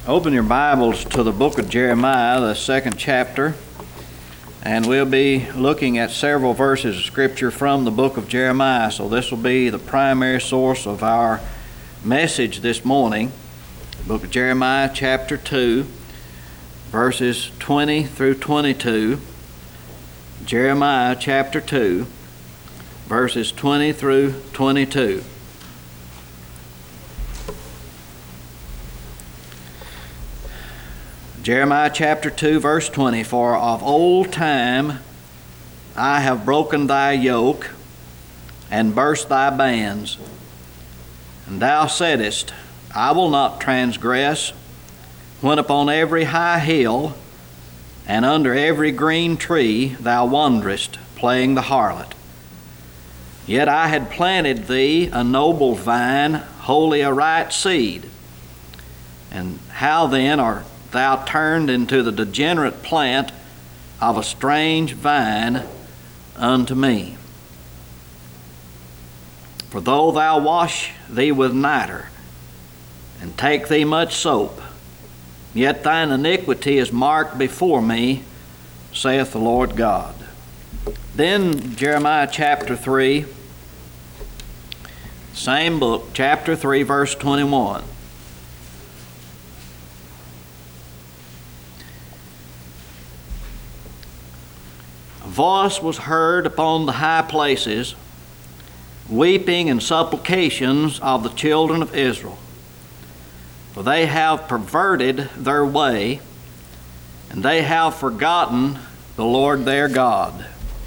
Open your Bibles to the book of Jeremiah, the 2nd chapter, and we'll be looking at several verses of Scripture from the book of Jeremiah. So this will be the primary source of our message this morning. Book of Jeremiah, chapter 2, verses 20 through 22. Jeremiah, chapter 2, verses 20 through 22. Jeremiah chapter 2, verse 20, "For of old time I have broken thy yoke, and burst thy bands. And thou saidest, I will not transgress, when upon every high hill, and under every green tree thou wanderest, playing the harlot. Yet I had planted thee a noble vine, wholly a right seed. And how then art thou turned into the degenerate plant of a strange vine unto me? For though thou wash thee with niter, and take thee much soap, yet thine iniquity is marked before me, saith the Lord God." Then Jeremiah chapter 3, same book, chapter 3, verse 21. "A voice was heard upon the high places, weeping and supplications of the children of Israel. For they have perverted their way, and they have forgotten the Lord their God."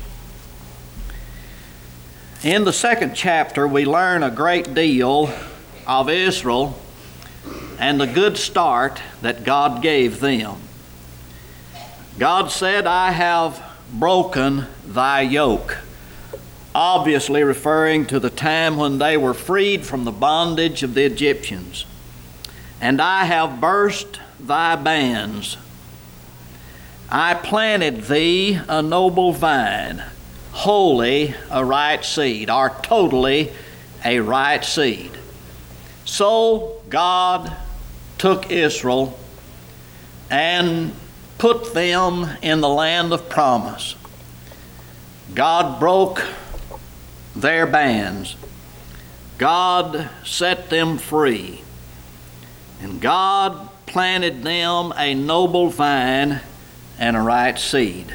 In the 2nd chapter, we learn a great deal of Israel and the good start that God gave them. God said, "I have broken thy yoke," obviously referring to the time when they were freed from the bondage of the Egyptians. "And I have burst thy bands. I planted thee a noble vine, wholly a right seed," or totally a right seed. So God took Israel and put them in the land of promise. God broke their bands. God set them free. And God planted them a noble vine and a right seed.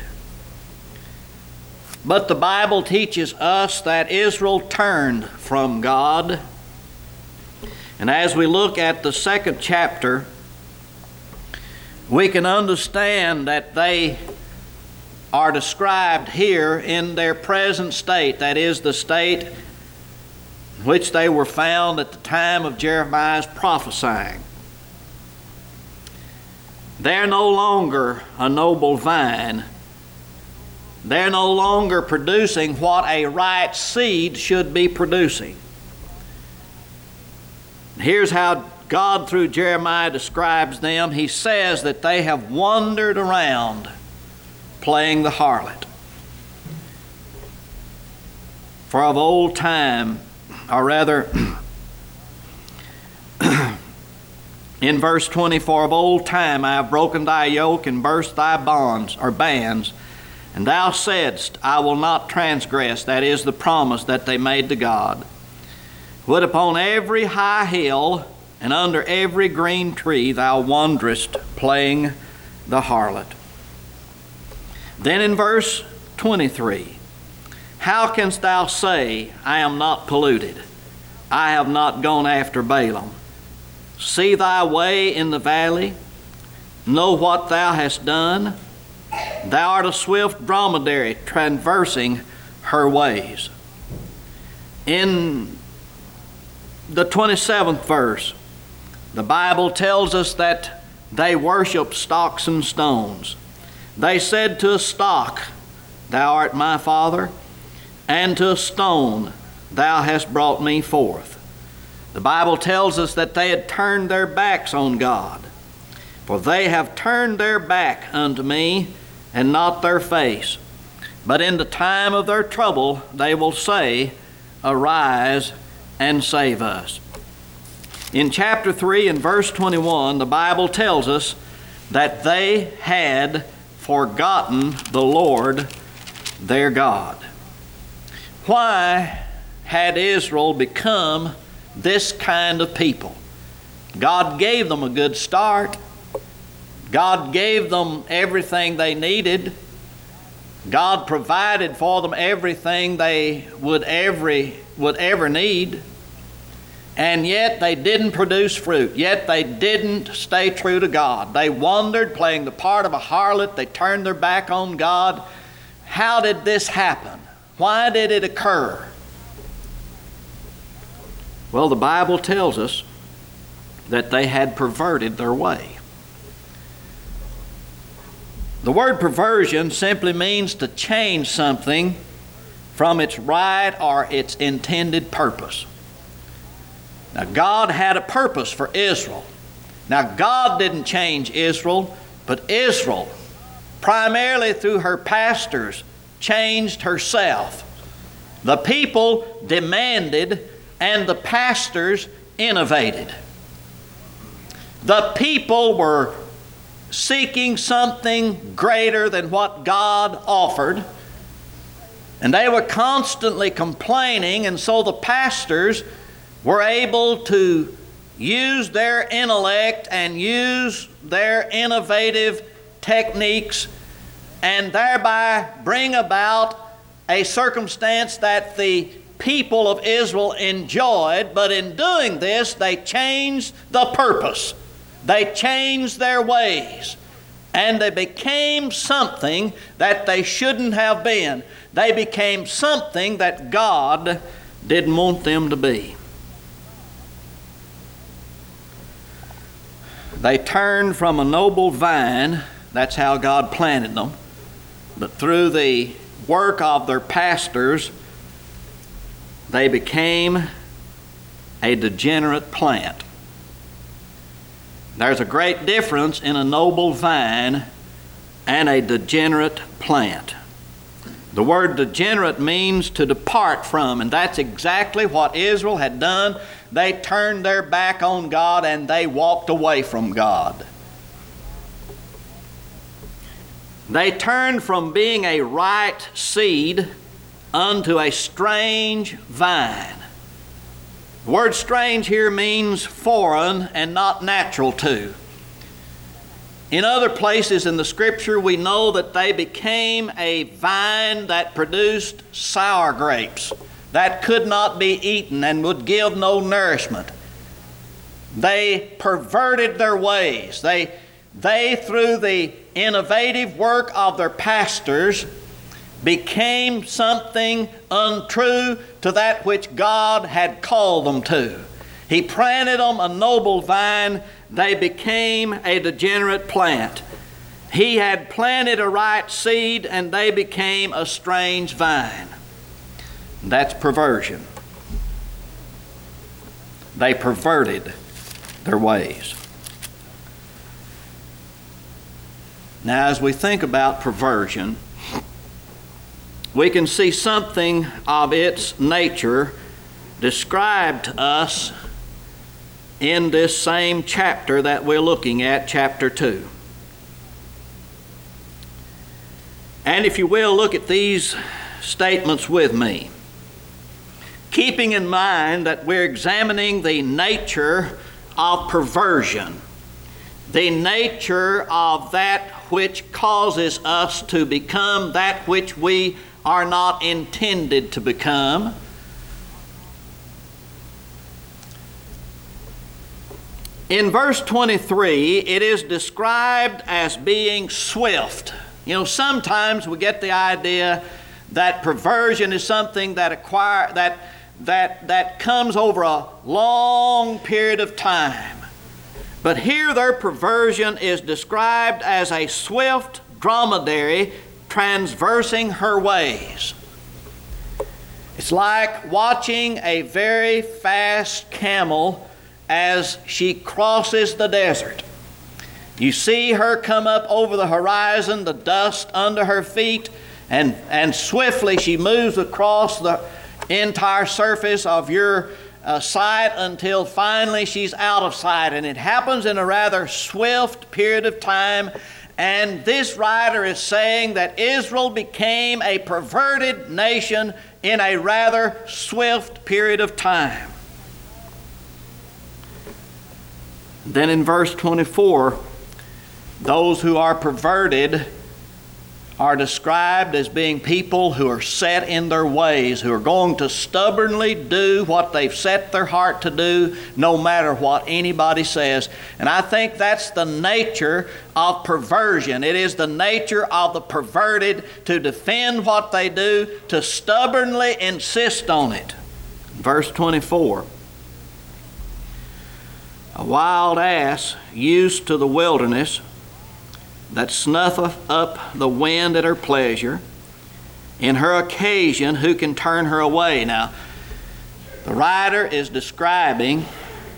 But the Bible teaches us that Israel turned from God. And as we look at the 2nd chapter, we can understand that they are described here in their present state, that is, the state in which they were found at the time of Jeremiah's prophesying. They're no longer a noble vine. They're no longer producing what a right seed should be producing. Here's how God, through Jeremiah, describes them. He says that they have wandered around playing the harlot. "For of old time," or rather, in verse 24, "Of old time I have broken thy yoke and burst thy bonds," or bands, "and thou saidst, I will not transgress," that is the promise that they made to God, "Would upon every high hill and under every green tree thou wanderest, playing the harlot." Then in verse 23, "How canst thou say, I am not polluted? I have not gone after Balaam. See thy way in the valley, know what thou hast done. Thou art a swift dromedary traversing her ways." In the 27th verse, the Bible tells us that they worship stocks and stones. "They said to a stock, Thou art my father, and to a stone, Thou hast brought me forth." The Bible tells us that they had turned their backs on God. "For they have turned their back unto me, and not their face. But in the time of their trouble they will say, Arise and save us." In chapter 3 and verse 21, the Bible tells us that they had forgotten the Lord their God. Why had Israel become this kind of people? God gave them a good start. God gave them everything they needed. God provided for them everything they would ever need. And yet they didn't produce fruit. Yet they didn't stay true to God. They wandered, playing the part of a harlot. They turned their back on God. How did this happen? Why did it occur? Well, the Bible tells us that they had perverted their way. The word perversion simply means to change something from its right or its intended purpose. Now, God had a purpose for Israel. Now, God didn't change Israel, but Israel, primarily through her pastors, changed herself. The people demanded, and the pastors innovated. The people were seeking something greater than what God offered, and they were constantly complaining, and so the pastors were able to use their intellect and use their innovative techniques and thereby bring about a circumstance that the people of Israel enjoyed, but in doing this, they changed the purpose. They changed their ways, and they became something that they shouldn't have been. They became something that God didn't want them to be. They turned from a noble vine, that's how God planted them, but through the work of their pastors, they became a degenerate plant. There's a great difference in a noble vine and a degenerate plant. The word degenerate means to depart from, and that's exactly what Israel had done. They turned their back on God and they walked away from God. They turned from being a right seed unto a strange vine. The word strange here means foreign and not natural to. In other places in the Scripture, we know that they became a vine that produced sour grapes that could not be eaten and would give no nourishment. They perverted their ways. They through the innovative work of their pastors, became something untrue to that which God had called them to. He planted them a noble vine. They became a degenerate plant. He had planted a right seed, and they became a strange vine. That's perversion. They perverted their ways. Now, as we think about perversion, we can see something of its nature described to us in this same chapter that we're looking at, chapter 2. And if you will, look at these statements with me, keeping in mind that we're examining the nature of perversion, the nature of that which causes us to become that which we are not intended to become. In verse 23, it is described as being swift. You know, sometimes we get the idea that perversion is something that comes over a long period of time. But here their perversion is described as a swift dromedary transversing her ways. It's like watching a very fast camel as she crosses the desert. You see her come up over the horizon, the dust under her feet, and swiftly she moves across the entire surface of your sight until finally she's out of sight. And it happens in a rather swift period of time. And this writer is saying that Israel became a perverted nation in a rather swift period of time. Then in verse 24, those who are perverted are described as being people who are set in their ways, who are going to stubbornly do what they've set their heart to do, no matter what anybody says. And I think that's the nature of perversion. It is the nature of the perverted to defend what they do, to stubbornly insist on it. Verse 24. A wild ass used to the wilderness, that snuffeth up the wind at her pleasure. In her occasion, who can turn her away? Now, the writer is describing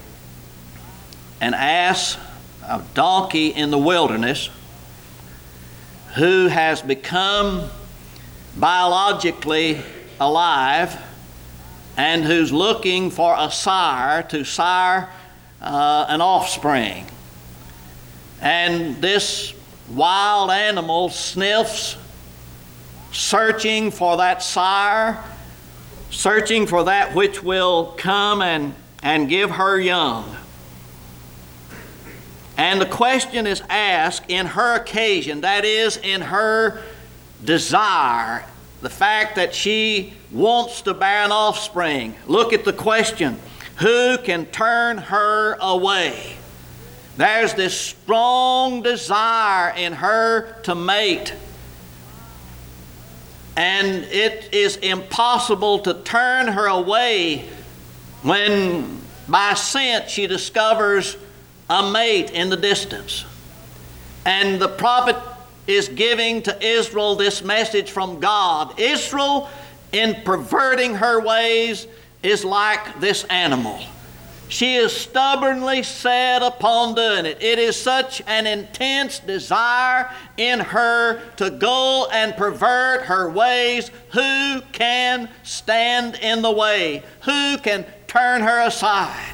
an ass, a donkey in the wilderness, who has become biologically alive and who's looking for a sire to sire an offspring. And this wild animal sniffs, searching for that sire, searching for that which will come and give her young. And the question is asked in her occasion, that is, in her desire, the fact that she wants to bear an offspring. Look at the question: who can turn her away? There's this strong desire in her to mate. And it is impossible to turn her away when by scent she discovers a mate in the distance. And the prophet is giving to Israel this message from God. Israel, in perverting her ways, is like this animal. She is stubbornly set upon doing it. It is such an intense desire in her to go and pervert her ways. Who can stand in the way? Who can turn her aside?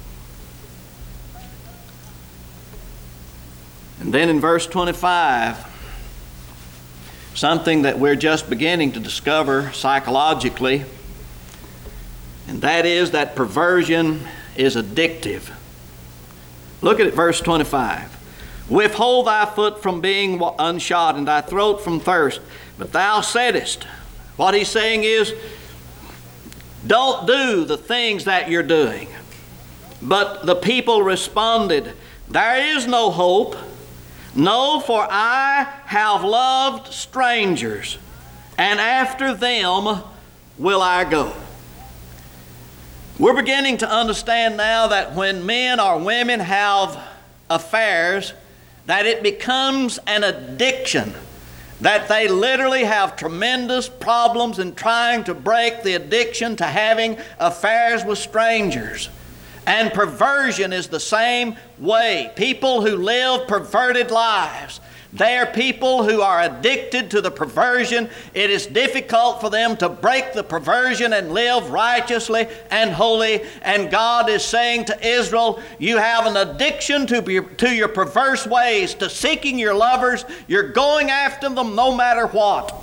And then in verse 25, something that we're just beginning to discover psychologically, and that is that perversion is addictive. Look at it, verse 25. Withhold thy foot from being unshod, and thy throat from thirst. But thou saidest, what he's saying is, don't do the things that you're doing. But the people responded, there is no hope. No, for I have loved strangers, and after them will I go. We're beginning to understand now that when men or women have affairs, that it becomes an addiction, that they literally have tremendous problems in trying to break the addiction to having affairs with strangers. And perversion is the same way. People who live perverted lives, they are people who are addicted to the perversion. It is difficult for them to break the perversion and live righteously and holy. And God is saying to Israel, you have an addiction to your perverse ways, to seeking your lovers. You're going after them no matter what.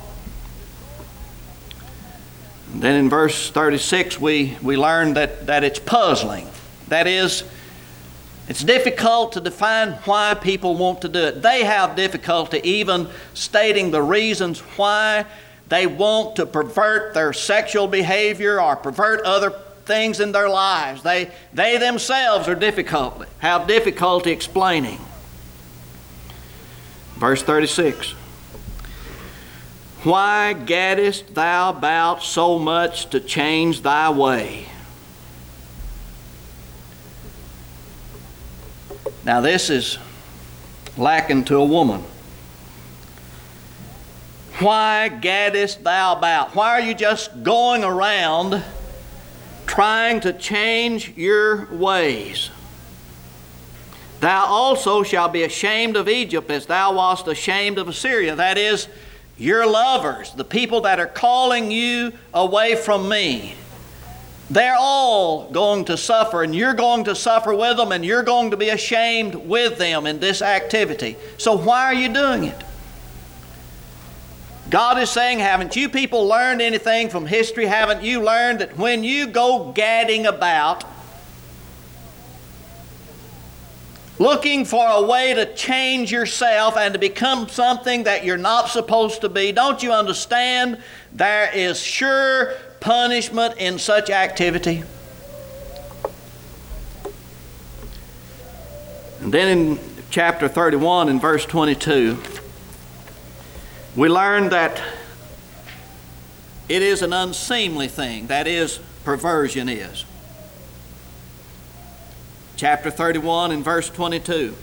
And then in verse 36, we learn that it's puzzling. That is, it's difficult to define why people want to do it. They have difficulty even stating the reasons why they want to pervert their sexual behavior or pervert other things in their lives. They themselves have difficulty explaining. Verse 36. Why gaddest thou about so much to change thy way? Now this is lacking to a woman. Why gaddest thou about? Why are you just going around trying to change your ways? Thou also shalt be ashamed of Egypt as thou wast ashamed of Assyria. That is, your lovers, the people that are calling you away from me. They're all going to suffer, and you're going to suffer with them, and you're going to be ashamed with them in this activity. So why are you doing it? God is saying, haven't you people learned anything from history? Haven't you learned that when you go gadding about, looking for a way to change yourself and to become something that you're not supposed to be, don't you understand there is sure punishment in such activity? And then in chapter 31 and verse 22, we learn that it is an unseemly thing. That is, perversion is. Chapter 31 and verse 22.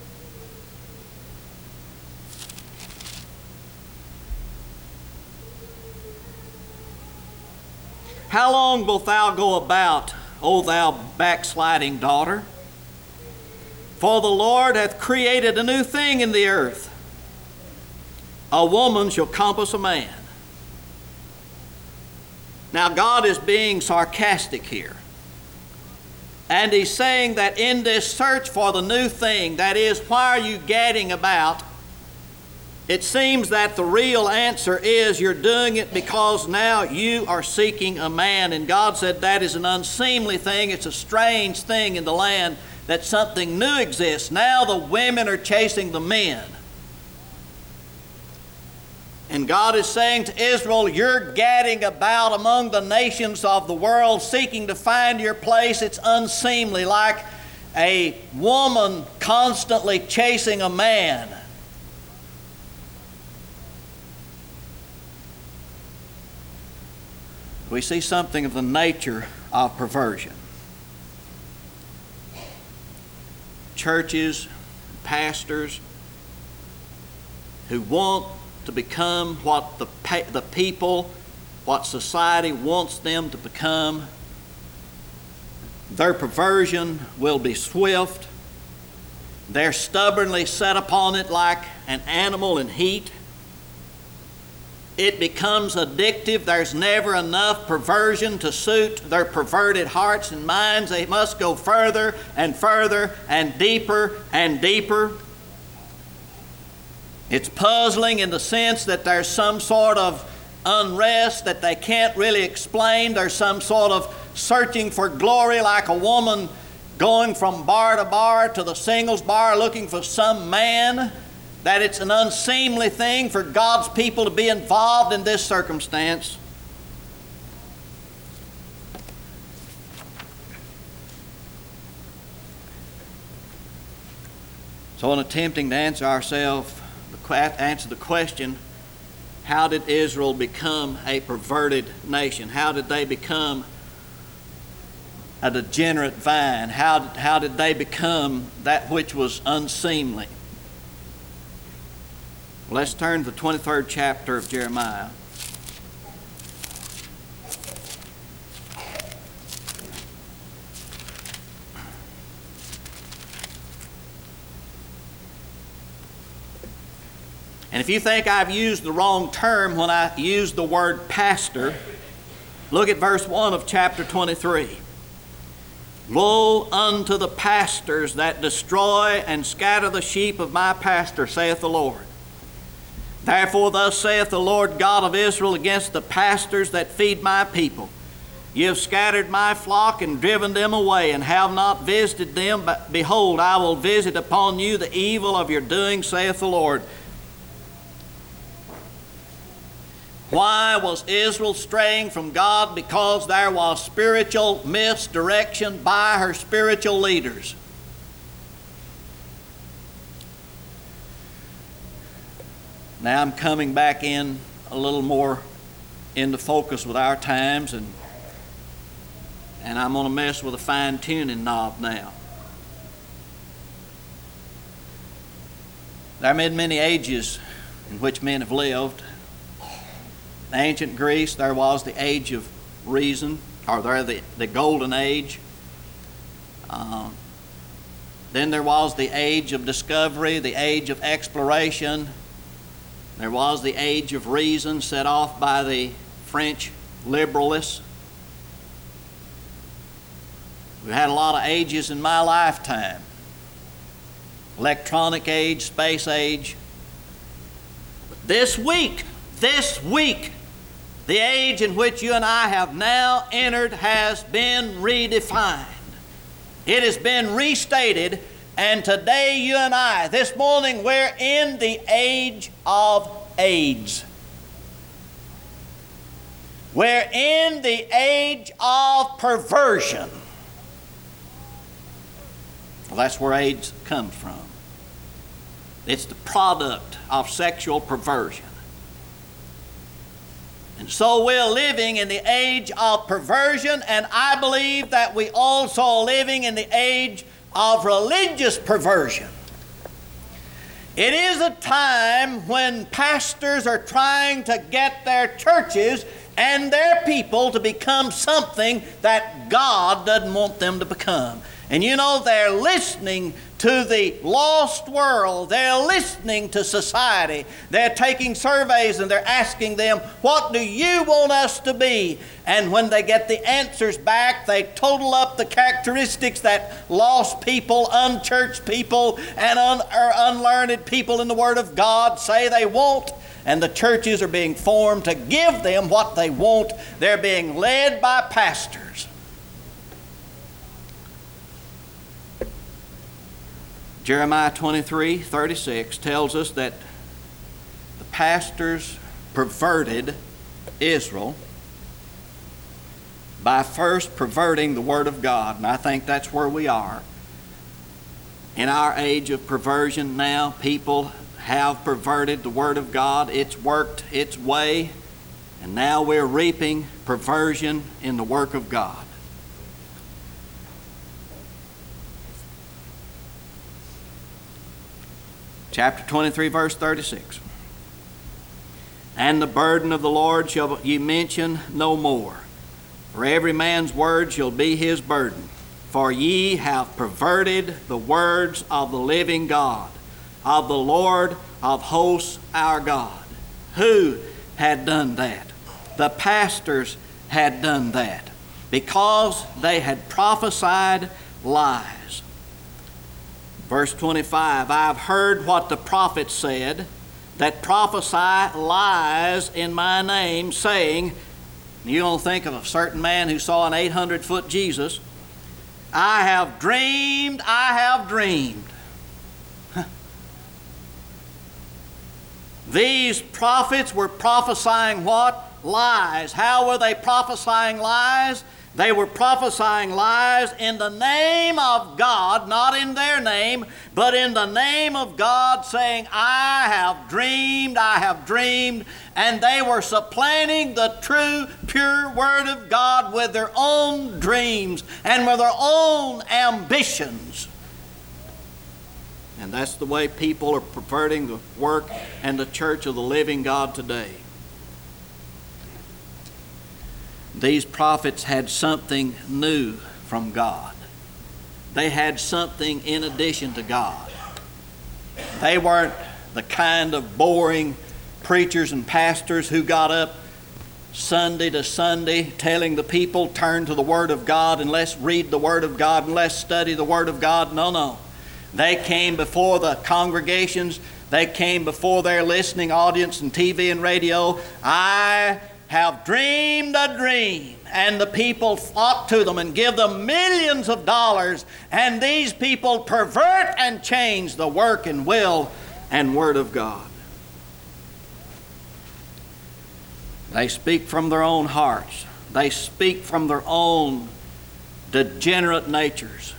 How long wilt thou go about, O thou backsliding daughter? For the Lord hath created a new thing in the earth. A woman shall compass a man. Now God is being sarcastic here. And He's saying that in this search for the new thing, that is, why are you gadding about? It seems that the real answer is you're doing it because now you are seeking a man. And God said that is an unseemly thing. It's a strange thing in the land that something new exists. Now the women are chasing the men. And God is saying to Israel, you're gadding about among the nations of the world seeking to find your place. It's unseemly, like a woman constantly chasing a man. We see something of the nature of perversion. Churches, pastors who want to become what the people, what society wants them to become, their perversion will be swift. They're stubbornly set upon it like an animal in heat. It becomes addictive. There's never enough perversion to suit their perverted hearts and minds. They must go further and further and deeper and deeper. It's puzzling in the sense that there's some sort of unrest that they can't really explain. There's some sort of searching for glory, like a woman going from bar to bar to the singles bar looking for some man. That it's an unseemly thing for God's people to be involved in this circumstance. So in attempting to answer the question, how did Israel become a perverted nation? How did they become a degenerate vine? How did they become that which was unseemly? Let's turn to the 23rd chapter of Jeremiah. And if you think I've used the wrong term when I use the word pastor, look at verse 1 of chapter 23. Woe unto the pastors that destroy and scatter the sheep of my pastor, saith the Lord. Therefore thus saith the Lord God of Israel against the pastors that feed my people. Ye have scattered my flock and driven them away, and have not visited them. But behold, I will visit upon you the evil of your doing, saith the Lord. Why was Israel straying from God? Because there was spiritual misdirection by her spiritual leaders. Now I'm coming back in a little more into focus with our times, and I'm going to mess with a fine-tuning knob now. There have been many ages in which men have lived. In ancient Greece, there was the age of reason, or the golden age. Then there was the age of discovery, the age of exploration. There was the age of reason set off by the French liberalists. We've had a lot of ages in my lifetime. Electronic age, space age. But this week, the age in which you and I have now entered has been redefined. It has been restated, and today you and I, this morning, we're in the age of AIDS. We're in the age of perversion. Well, that's where AIDS comes from. It's the product of sexual perversion. And so we're living in the age of perversion, and I believe that we also are living in the age of religious perversion. It is a time when pastors are trying to get their churches and their people to become something that God doesn't want them to become. And you know, they're listening to the lost world. They're listening to society. They're taking surveys and they're asking them, what do you want us to be? And when they get the answers back, they total up the characteristics that lost people, unchurched people, and unlearned people in the Word of God say they want. And the churches are being formed to give them what they want. They're being led by pastors. Jeremiah 23:36 tells us that the pastors perverted Israel by first perverting the Word of God. And I think that's where we are. In our age of perversion now, people have perverted the Word of God. It's worked its way, and now we're reaping perversion in the work of God. Chapter 23, verse 36. And the burden of the Lord shall ye mention no more, for every man's word shall be his burden. For ye have perverted the words of the living God, of the Lord of hosts our God. Who had done that? The pastors had done that, because they had prophesied lies. Verse 25, I have heard what the prophets said, that prophesy lies in my name, saying, you don't think of a certain man who saw an 800-foot Jesus, I have dreamed, I have dreamed. These prophets were prophesying what? Lies. How were they prophesying lies? They were prophesying lies in the name of God, not in their name, but in the name of God, saying, I have dreamed, and they were supplanting the true, pure Word of God with their own dreams and with their own ambitions. And that's the way people are perverting the work and the church of the living God today. These prophets had something new from God. They had something in addition to God. They weren't the kind of boring preachers and pastors who got up Sunday to Sunday telling the people, turn to the Word of God and let's read the Word of God and let's study the Word of God. No. They came before the congregations. They came before their listening audience and TV and radio. I have dreamed a dream. And the people flock to them and give them millions of dollars. And these people pervert and change the work and will and Word of God. They speak from their own hearts. They speak from their own degenerate natures.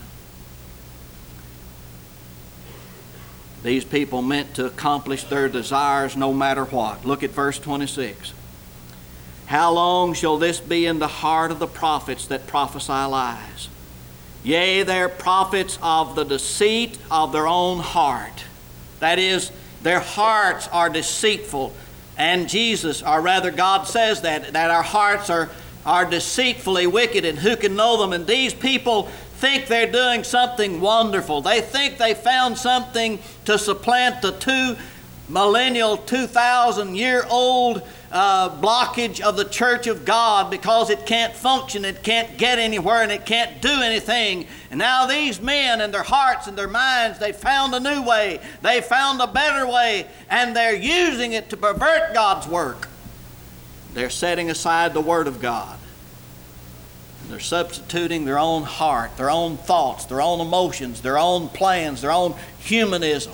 These people meant to accomplish their desires no matter what. Look at verse 26. How long shall this be in the heart of the prophets that prophesy lies? Yea, they're prophets of the deceit of their own heart. That is, their hearts are deceitful. And Jesus, or rather God says that our hearts are deceitfully wicked, and who can know them? And these people think they're doing something wonderful. They think they found something to supplant the two millennial 2,000-year-old blockage of the church of God because it can't function, it can't get anywhere, and it can't do anything. And now these men in their hearts and their minds, they found a new way. They found a better way, and they're using it to pervert God's work. They're setting aside the Word of God. They're substituting their own heart, their own thoughts, their own emotions, their own plans, their own humanism.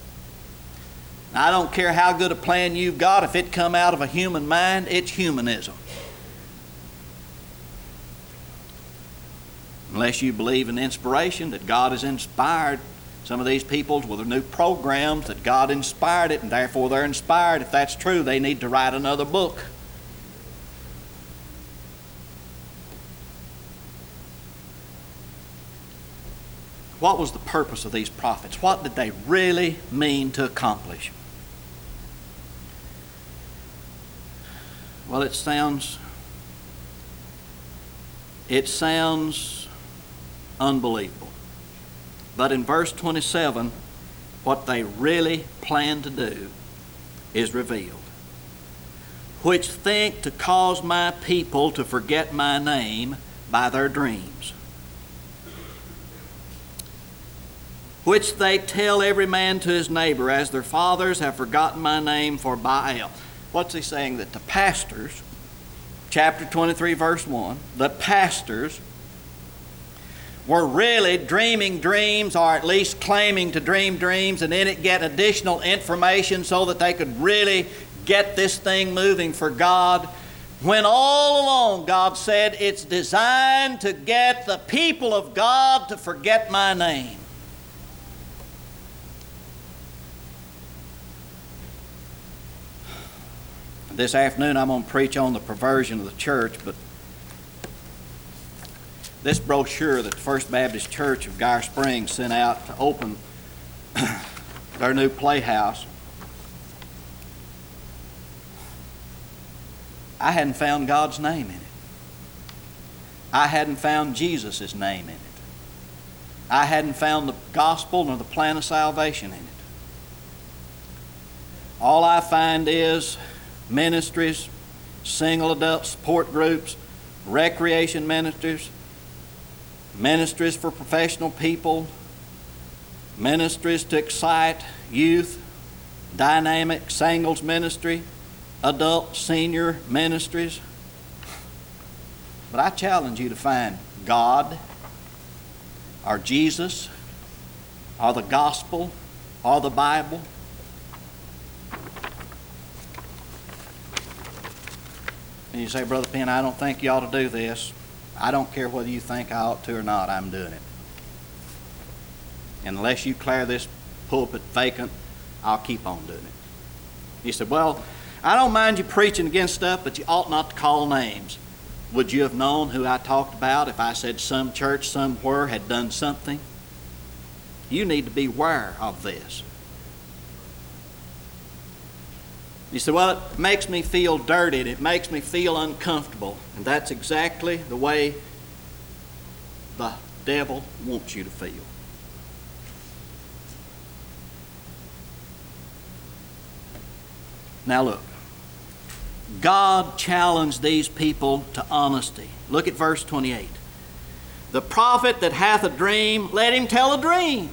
I don't care how good a plan you've got, if it come out of a human mind, it's humanism. Unless you believe in inspiration, that God has inspired some of these people with their new programs, that God inspired it, and therefore they're inspired. If that's true, they need to write another book. What was the purpose of these prophets? What did they really mean to accomplish? Well, it sounds unbelievable. But in verse 27, what they really plan to do is revealed. Which think to cause my people to forget my name by their dreams. Which they tell every man to his neighbor, as their fathers have forgotten my name for Baal. What's he saying? That the pastors, chapter 23, verse 1, the pastors were really dreaming dreams, or at least claiming to dream dreams, and in it get additional information so that they could really get this thing moving for God. When all along God said it's designed to get the people of God to forget my name. This afternoon I'm going to preach on the perversion of the church, but this brochure that the First Baptist Church of Guyer Springs sent out to open their new playhouse, I hadn't found God's name in it. I hadn't found Jesus' name in it. I hadn't found the gospel nor the plan of salvation in it. All I find is ministries, single adult support groups, recreation ministries, ministries for professional people, ministries to excite youth, dynamic singles ministry, adult senior ministries. But I challenge you to find God or Jesus or the gospel or the Bible. And you say, Brother Penn, I don't think you ought to do this. I don't care whether you think I ought to or not, I'm doing it. And unless you clear this pulpit vacant, I'll keep on doing it. You said, well, I don't mind you preaching against stuff, but you ought not to call names. Would you have known who I talked about if I said some church somewhere had done something? You need to be aware of this. You say, well, it makes me feel dirty, it makes me feel uncomfortable. And that's exactly the way the devil wants you to feel. Now look, God challenged these people to honesty. Look at verse 28. The prophet that hath a dream, let him tell a dream.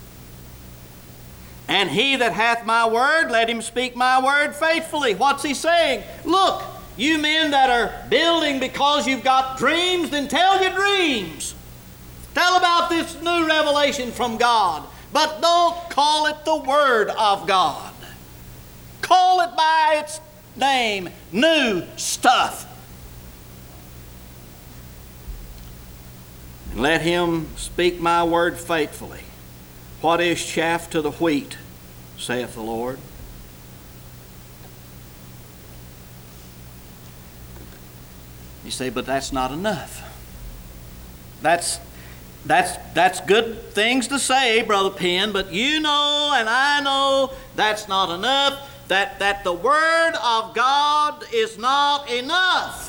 And he that hath my word, let him speak my word faithfully. What's he saying? Look, you men that are building because you've got dreams, then tell your dreams. Tell about this new revelation from God. But don't call it the Word of God. Call it by its name, new stuff. And let him speak my word faithfully. What is chaff to the wheat, saith the Lord? You say, but that's not enough. That's good things to say, Brother Penn, but you know and I know that's not enough. That the Word of God is not enough.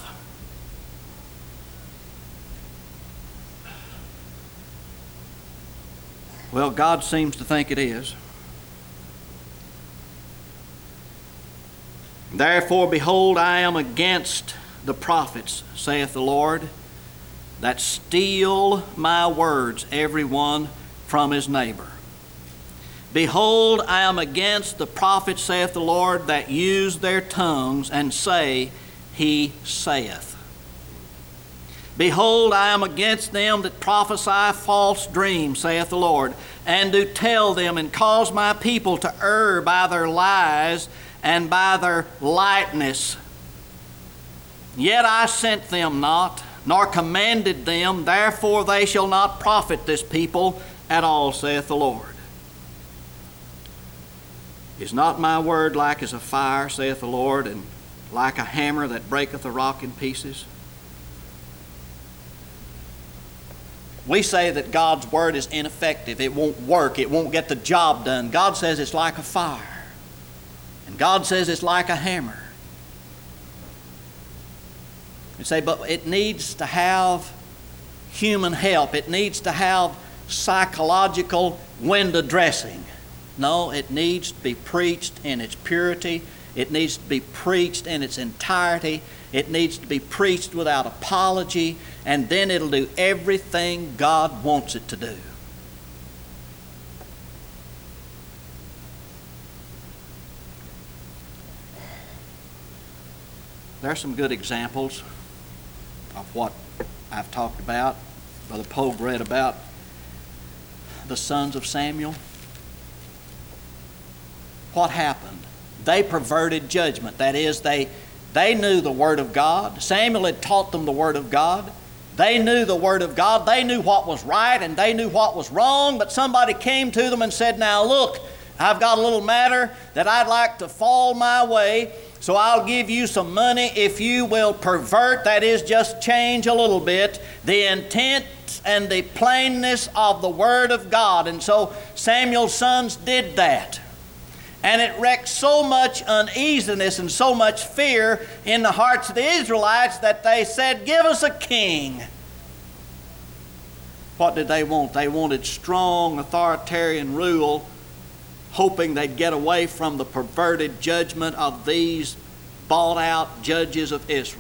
Well, God seems to think it is. Therefore, behold, I am against the prophets, saith the Lord, that steal my words, every one from his neighbor. Behold, I am against the prophets, saith the Lord, that use their tongues and say, He saith. Behold, I am against them that prophesy false dreams, saith the Lord, and do tell them, and cause my people to err by their lies and by their lightness. Yet I sent them not, nor commanded them, therefore they shall not profit this people at all, saith the Lord. Is not my word like as a fire, saith the Lord, and like a hammer that breaketh a rock in pieces? We say that God's word is ineffective. It won't work. It won't get the job done. God says it's like a fire. And God says it's like a hammer. You say, but it needs to have human help. It needs to have psychological window dressing. No, it needs to be preached in its purity. It needs to be preached in its entirety. It needs to be preached without apology, and then it'll do everything God wants it to do. There are some good examples of what I've talked about. Brother Pogue read about the sons of Samuel. What happened? They perverted judgment. That is, they knew the Word of God. Samuel had taught them the Word of God. They knew the Word of God. They knew what was right and they knew what was wrong. But somebody came to them and said, now look, I've got a little matter that I'd like to fall my way, so I'll give you some money if you will pervert, that is, just change a little bit, the intent and the plainness of the Word of God. And so Samuel's sons did that. And it wreaked so much uneasiness and so much fear in the hearts of the Israelites that they said, give us a king. What did they want? They wanted strong authoritarian rule, hoping they'd get away from the perverted judgment of these bought-out judges of Israel.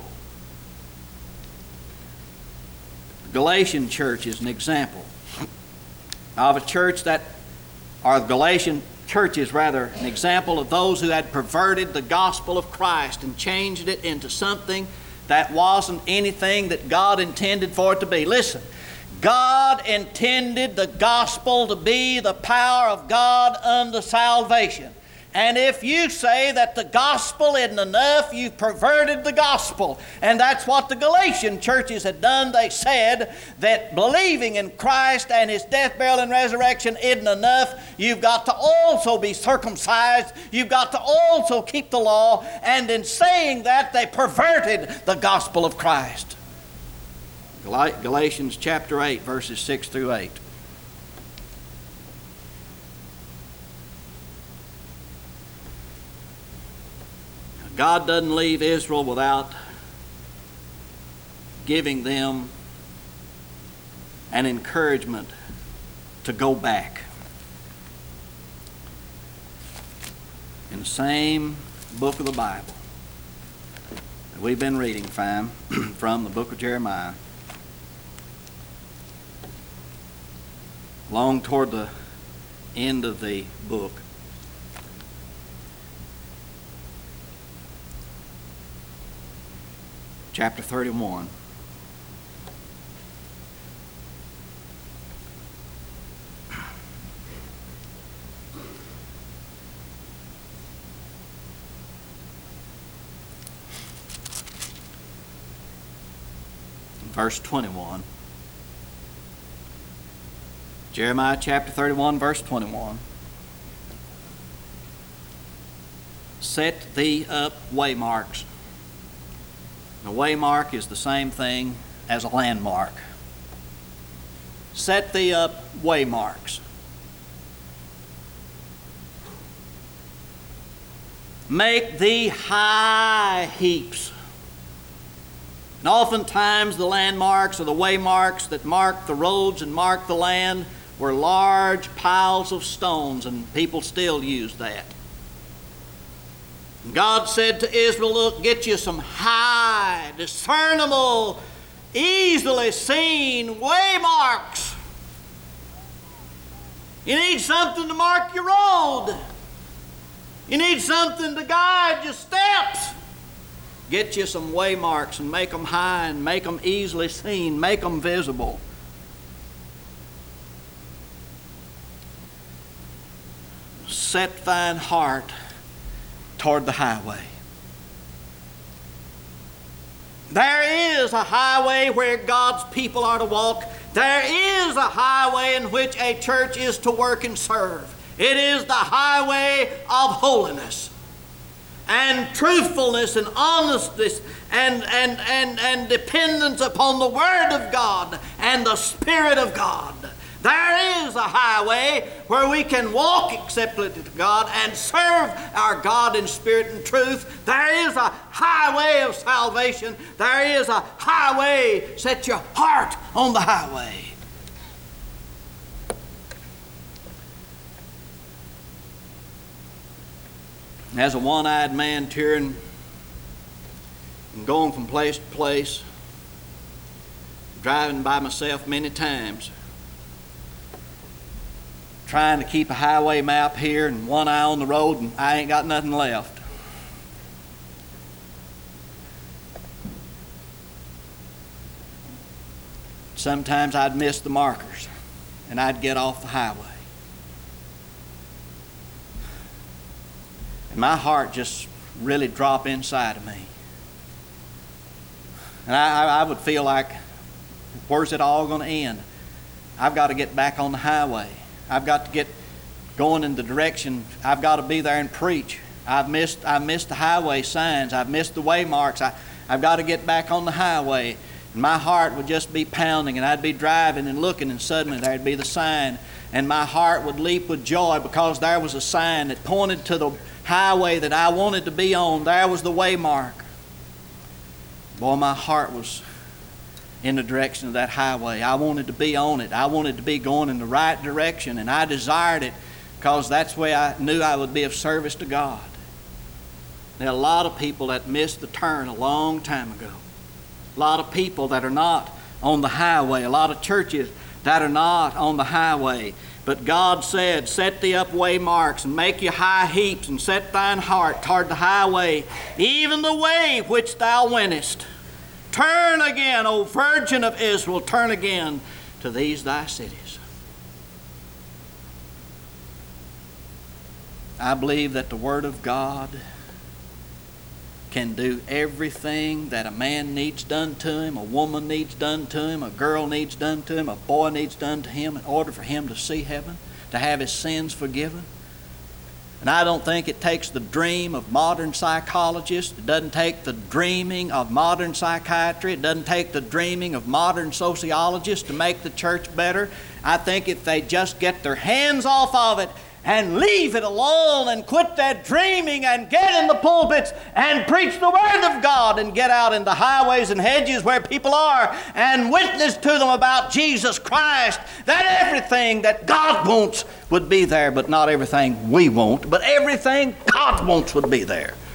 The Galatian church is an example of a church that, or the Galatian church is rather an example of those who had perverted the gospel of Christ and changed it into something that wasn't anything that God intended for it to be. Listen, God intended the gospel to be the power of God unto salvation. And if you say that the gospel isn't enough, you've perverted the gospel. And that's what the Galatian churches had done. They said that believing in Christ and His death, burial, and resurrection isn't enough. You've got to also be circumcised. You've got to also keep the law. And in saying that, they perverted the gospel of Christ. Galatians chapter 8, verses 6 through 8. God doesn't leave Israel without giving them an encouragement to go back. In the same book of the Bible that we've been reading from the book of Jeremiah, long toward the end of the book, chapter 31. Verse 21. Jeremiah chapter 31, verse 21. Set thee up waymarks. A waymark is the same thing as a landmark. Set thee up waymarks. Make thee high heaps. And oftentimes the landmarks or the waymarks that marked the roads and marked the land were large piles of stones, and people still use that. God said to Israel, look, get you some high, discernible, easily seen waymarks. You need something to mark your road. You need something to guide your steps. Get you some waymarks and make them high and make them easily seen, make them visible. Set thine heart toward the highway. There is a highway where God's people are to walk. There is a highway in which a church is to work and serve. It is the highway of holiness and truthfulness and honesty and dependence upon the Word of God and the Spirit of God. There is a highway where we can walk acceptably to God and serve our God in spirit and truth. There is a highway of salvation. There is a highway. Set your heart on the highway. As a one-eyed man touring and going from place to place, driving by myself many times, trying to keep a highway map here and one eye on the road, and I ain't got nothing left. Sometimes I'd miss the markers and I'd get off the highway. And my heart just really drop inside of me. And I would feel like, where's it all going to end? I've got to get back on the highway. I've got to get going in the direction. I've got to be there and preach. I've missed the highway signs. I've missed the waymarks. I've got to get back on the highway. And my heart would just be pounding, and I'd be driving and looking, and suddenly there'd be the sign, and my heart would leap with joy because there was a sign that pointed to the highway that I wanted to be on. There was the waymark. Boy, my heart was in the direction of that highway. I wanted to be on it. I wanted to be going in the right direction, and I desired it because that's the way I knew I would be of service to God. There are a lot of people that missed the turn a long time ago. A lot of people that are not on the highway. A lot of churches that are not on the highway. But God said, set thee up waymarks and make you high heaps and set thine heart toward the highway, even the way which thou wentest. Turn again, O Virgin of Israel, turn again to these thy cities. I believe that the Word of God can do everything that a man needs done to him, a woman needs done to him, a girl needs done to him, a boy needs done to him in order for him to see heaven, to have his sins forgiven. And I don't think it takes the dream of modern psychologists. It doesn't take the dreaming of modern psychiatry. It doesn't take the dreaming of modern sociologists to make the church better. I think if they just get their hands off of it and leave it alone and quit that dreaming and get in the pulpits and preach the Word of God and get out in the highways and hedges where people are and witness to them about Jesus Christ, that everything that God wants would be there, but not everything we want, but everything God wants would be there.